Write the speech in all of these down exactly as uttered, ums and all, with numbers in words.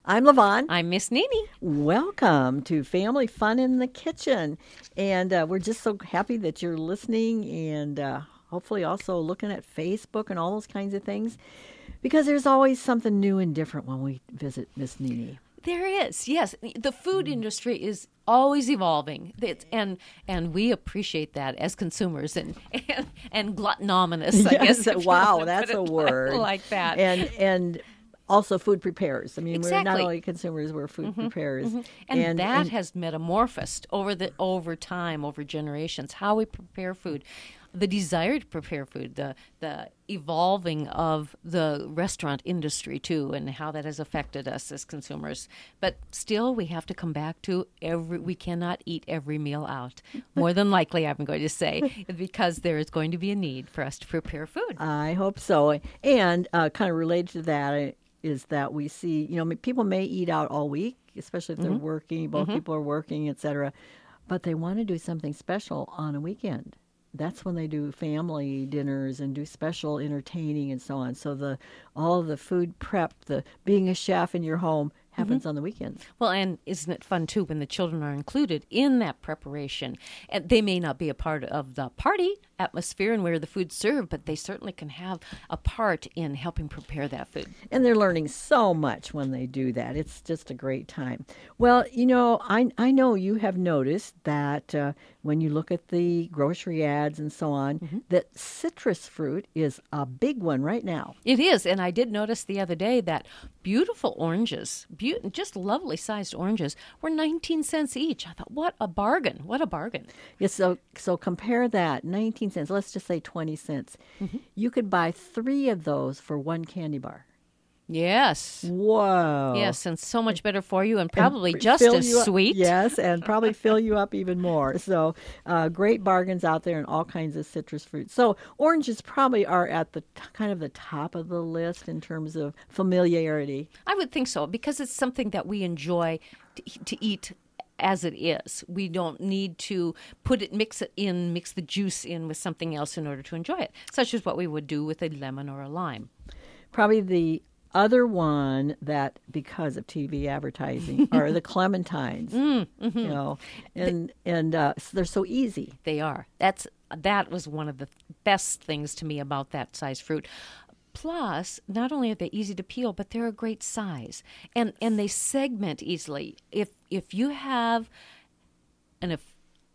I'm Levon. I'm Miss Nini. Welcome to Family Fun in the Kitchen. And uh, we're just so happy that you're listening and uh, hopefully also looking at Facebook and all those kinds of things, because there's always something new and different when we visit Miss Nini. There is, yes. The food industry is always evolving, it's, and and we appreciate that as consumers and and, and gluttonomous, I Yes, guess. wow, that's a word. Like, like that. And and also food preparers. I mean, Exactly. we're not only consumers, we're food mm-hmm, preparers. Mm-hmm. And, and that and, has metamorphosed over the over time, over generations, how we prepare food. The desire to prepare food, the the evolving of the restaurant industry too, and how that has affected us as consumers. But still, we have to come back to every. We cannot eat every meal out. More than likely, I'm going to say, because there is going to be a need for us to prepare food. I hope so. And uh, kind of related to that is that we see, you know, people may eat out all week, especially if they're mm-hmm. working. Both mm-hmm. people are working, et cetera. But they want to do something special on a weekend. That's when they do family dinners and do special entertaining and so on. So the all of the food prep, the being a chef in your home happens mm-hmm. on the weekends. Well, and isn't it fun, too, when the children are included in that preparation? And they may not be a part of the party atmosphere and where the food's served, but they certainly can have a part in helping prepare that food. And they're learning so much when they do that. It's just a great time. Well, you know, I, I know you have noticed that uh, when you look at the grocery ads and so on, mm-hmm. that citrus fruit is a big one right now. It is, and I did notice the other day that beautiful oranges, be- just lovely sized oranges, were nineteen cents each. I thought, what a bargain, what a bargain. Yeah, so, so compare that, nineteen cents, let's just say twenty cents. Mm-hmm. You could buy three of those for one candy bar. Yes. Whoa. Yes, and so much better for you and probably and just as sweet. Yes, and probably fill you up even more. So uh, great bargains out there and all kinds of citrus fruits. So oranges probably are at the t- kind of the top of the list in terms of familiarity. I would think so, because it's something that we enjoy to, to eat as it is. We don't need to put it, mix it in, mix the juice in with something else in order to enjoy it, such as what we would do with a lemon or a lime. Probably the other one that, because of T V advertising, are the clementines. Mm, mm-hmm. You know, and the, and uh, they're so easy. They are. That's that was one of the best things to me about that size fruit. Plus, not only are they easy to peel, but they're a great size, and and they segment easily. If if you have an if.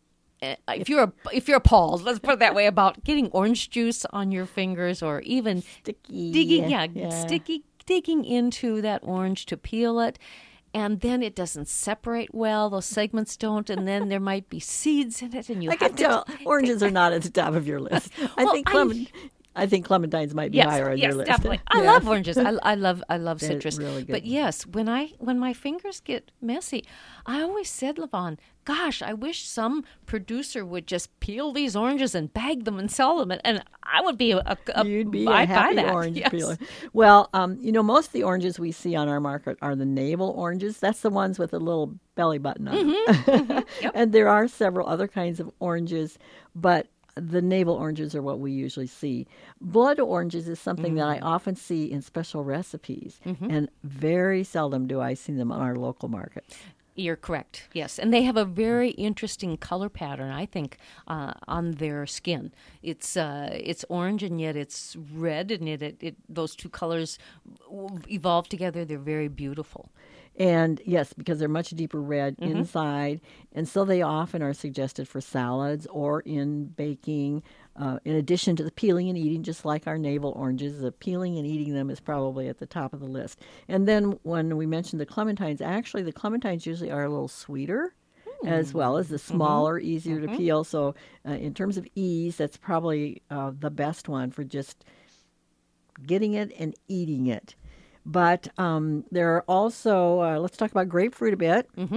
If you're if you're appalled, let's put it that way, about getting orange juice on your fingers, or even sticky, digging, yeah, yeah. sticky, digging into that orange to peel it, and then it doesn't separate well. Those segments don't, and then there might be seeds in it, and you I have can to tell oranges are not at the top of your list. I well, think clement. I, I think clementines might be yes, higher on yes, your list. Definitely. I yeah. love oranges. I, I love I love They're citrus. really good. But yes, when I when my fingers get messy, I always said, Levon, gosh, I wish some producer would just peel these oranges and bag them and sell them, and, and I would be a, a you'd be I'd a happy buy that. orange yes. peeler. Well, um, you know, most of the oranges we see on our market are the navel oranges. That's the ones with a little belly button on them. Mm-hmm. Mm-hmm. Yep. And there are several other kinds of oranges, but the navel oranges are what we usually see. Blood oranges is something mm-hmm. that I often see in special recipes, mm-hmm. and very seldom do I see them on our local market. You're correct, yes. And they have a very interesting color pattern, I think, uh, on their skin. It's uh, it's orange, and yet it's red, and it, it, it those two colors evolve together. They're very beautiful. And yes, because they're much deeper red mm-hmm. inside, and so they often are suggested for salads or in baking. Uh, in addition to the peeling and eating, just like our navel oranges, the peeling and eating them is probably at the top of the list. And then when we mentioned the clementines, actually the clementines usually are a little sweeter, mm. as well as the smaller, mm-hmm. easier mm-hmm. to peel. So uh, in terms of ease, that's probably uh, the best one for just getting it and eating it. But um, there are also, uh, let's talk about grapefruit a bit. Mm-hmm.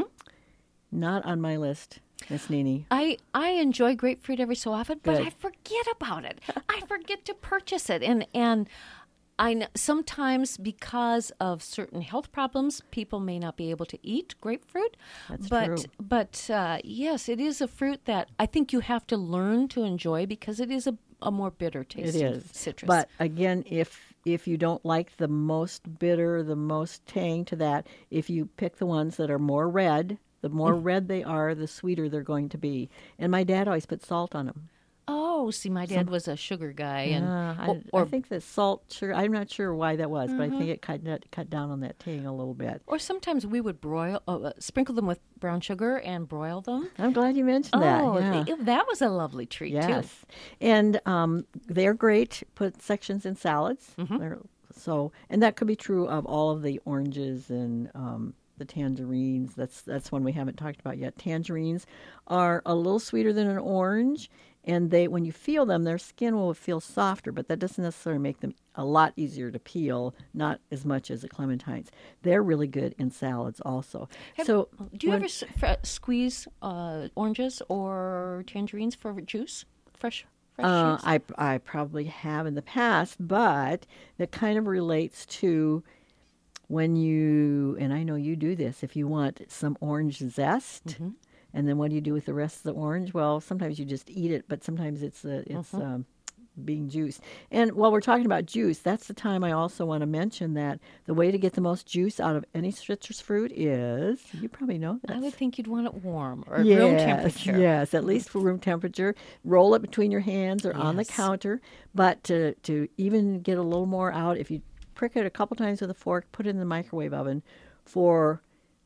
Not on my list, Miss Nini. I, I enjoy grapefruit every so often, but Good. I forget about it. I forget to purchase it. And and I know sometimes because of certain health problems, people may not be able to eat grapefruit. That's but, true. But uh, yes, it is a fruit that I think you have to learn to enjoy because it is a, a more bitter taste It is. citrus. But again, if if you don't like the most bitter, the most tang to that, if you pick the ones that are more red, the more red they are, the sweeter they're going to be. And my dad always put salt on them. Oh, see, my dad was a sugar guy, and Yeah, I, or, or I think that salt, sugar, I'm not sure why that was, but I think it cut, that cut down on that tang a little bit. or sometimes we would broil, uh, sprinkle them with brown sugar and broil them. I'm glad you mentioned that. Oh, Yeah. th- that was a lovely treat too. Yes, and um, they're great. Put sections in salads. They're- So, and that could be true of all of the oranges and um, the tangerines. That's that's one we haven't talked about yet. Tangerines are a little sweeter than an orange, and they when you feel them, their skin will feel softer, but that doesn't necessarily make them a lot easier to peel. Not as much as the clementines. They're really good in salads also. Have- so, Do you when- ever s- fr- squeeze uh, oranges or tangerines for juice? Fresh, fresh Uh, juice? I I probably have in the past, but that kind of relates to when you and I know you do this. If you want some orange zest, and then what do you do with the rest of the orange? Well, sometimes you just eat it, but sometimes it's uh, it's um, being juiced. And while we're talking about juice, that's the time I also want to mention that the way to get the most juice out of any citrus fruit is you probably know this. I would think you'd want it warm or at room Yes, temperature. Yes, at least for room temperature. Roll it between your hands or on the Yes. counter. But to, to even get a little more out, if you prick it a couple times with a fork, put it in the microwave oven for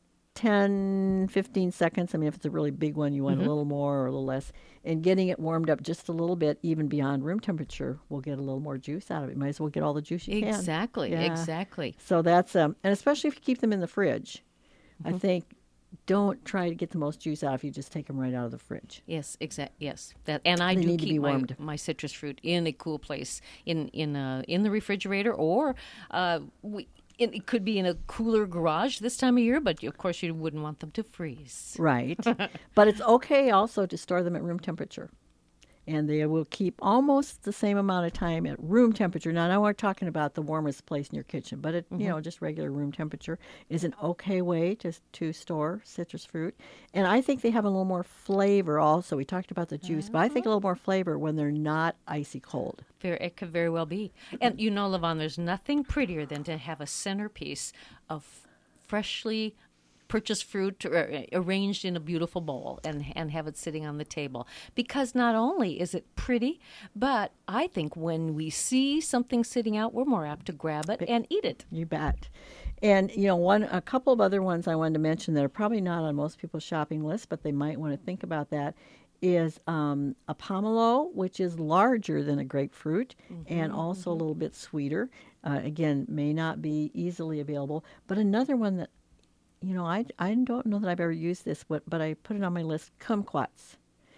ten, fifteen seconds. I mean, if it's a really big one, you want Mm-hmm. a little more or a little less. And getting it warmed up just a little bit, even beyond room temperature, will get a little more juice out of it. You might as well get all the juice you can. Exactly, Yeah. exactly. So that's, um, and especially if you keep them in the fridge, Mm-hmm. I think don't try to get the most juice out if you just take them right out of the fridge. Yes, exact. Yes, that, and I They do need to be keep my, warmed. my citrus fruit in a cool place, in in uh, in the refrigerator, or uh, we, it, it could be in a cooler garage this time of year. But of course, you wouldn't want them to freeze. Right. But it's okay also to store them at room temperature. And they will keep almost the same amount of time at room temperature. Now, now we're talking about the warmest place in your kitchen, but it, you know, just regular room temperature is an okay way to to store citrus fruit. And I think they have a little more flavor also. We talked about the juice, but I think a little more flavor when they're not icy cold. Very, it could very well be. And you know, Levon, there's nothing prettier than to have a centerpiece of freshly purchased fruit uh, arranged in a beautiful bowl and and have it sitting on the table, because not only is it pretty, but I think when we see something sitting out, we're more apt to grab it and eat it. You bet. And you know, one a couple of other ones I wanted to mention that are probably not on most people's shopping list, but they might want to think about that is um, a pomelo, which is larger than a grapefruit and also a little bit sweeter. Uh, again, may not be easily available, but another one that you know, I, I don't know that I've ever used this, but, but I put it on my list, kumquats.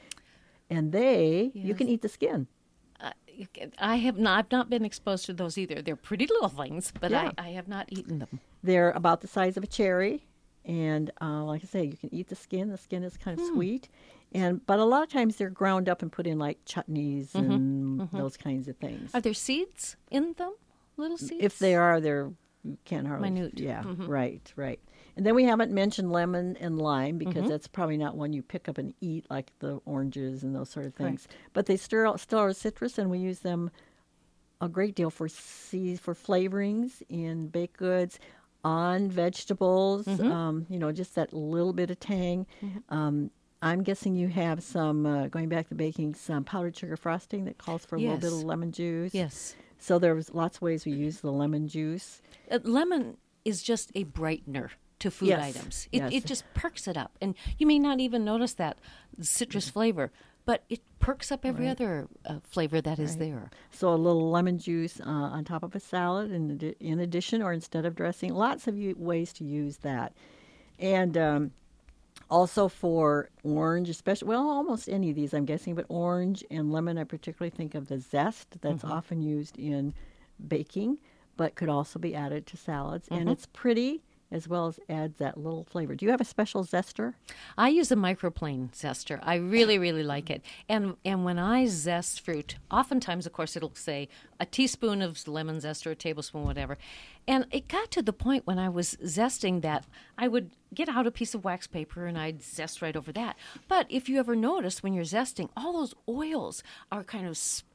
And they, you can Yes. eat the skin. Uh, I have not, I've not been exposed to those either. They're pretty little things, but Yeah. I, I have not eaten them. They're about the size of a cherry. And uh, like I say, you can eat the skin. The skin is kind of sweet. and But a lot of times they're ground up and put in like chutneys and those kinds of things. Are there seeds in them? Little seeds? If they are, they're, you can't hardly. Minute. Yeah, right, right. And then we haven't mentioned lemon and lime because Mm-hmm. that's probably not one you pick up and eat like the oranges and those sort of things. But they still still are citrus, and we use them a great deal for sea, for flavorings in baked goods, on vegetables. Mm-hmm. Um, you know, just that little bit of tang. Um, I'm guessing you have some, uh, going back to baking, some powdered sugar frosting that calls for a little bit Yes. of lemon juice. Yes. So there's lots of ways we use the lemon juice. Uh, lemon is just a brightener to food Yes, items. It, yes. it just perks it up. And you may not even notice that citrus flavor, but it perks up every other uh, flavor that is there. So a little lemon juice uh, on top of a salad in, addi- in addition or instead of dressing. Lots of u- ways to use that. And um, also for orange, especially, well, almost any of these I'm guessing, but orange and lemon, I particularly think of the zest that's often used in baking, but could also be added to salads. And it's pretty as well as adds that little flavor. Do you have a special zester? I use a microplane zester. I really, really like it. And and when I zest fruit, oftentimes, of course, it'll say a teaspoon of lemon zest or a tablespoon, whatever. And it got to the point when I was zesting that I would get out a piece of wax paper and I'd zest right over that. But if you ever notice when you're zesting, all those oils are kind of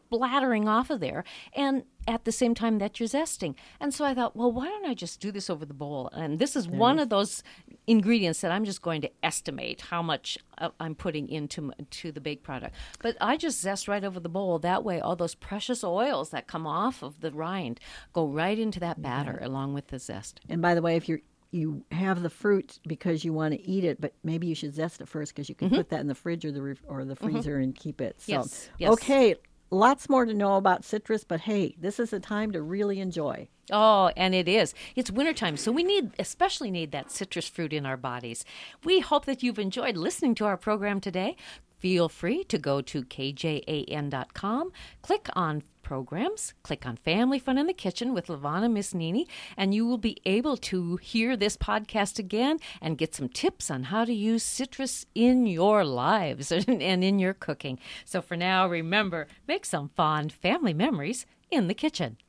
splattering off of there, and at the same time that you're zesting. And so I thought, well, why don't I just do this over the bowl? And this is one of those ingredients that I'm just going to estimate how much uh, I'm putting into to the baked product. But I just zest right over the bowl. That way, all those precious oils that come off of the rind go right into that batter yeah. along with the zest. And by the way, if you're you have the fruit because you want to eat it, but maybe you should zest it first because you can mm-hmm. put that in the fridge or the ref- or the freezer mm-hmm. and keep it. So, yes. Yes. Okay, lots more to know about citrus, but hey, this is a time to really enjoy. Oh, and it is. It's wintertime, so we need, especially need that citrus fruit in our bodies. We hope that you've enjoyed listening to our program today. Feel free to go to K J A N dot com, click on programs, click on Family Fun in the Kitchen with Levana Misnini, and you will be able to hear this podcast again and get some tips on how to use citrus in your lives and in your cooking. So for now, remember, make some fond family memories in the kitchen.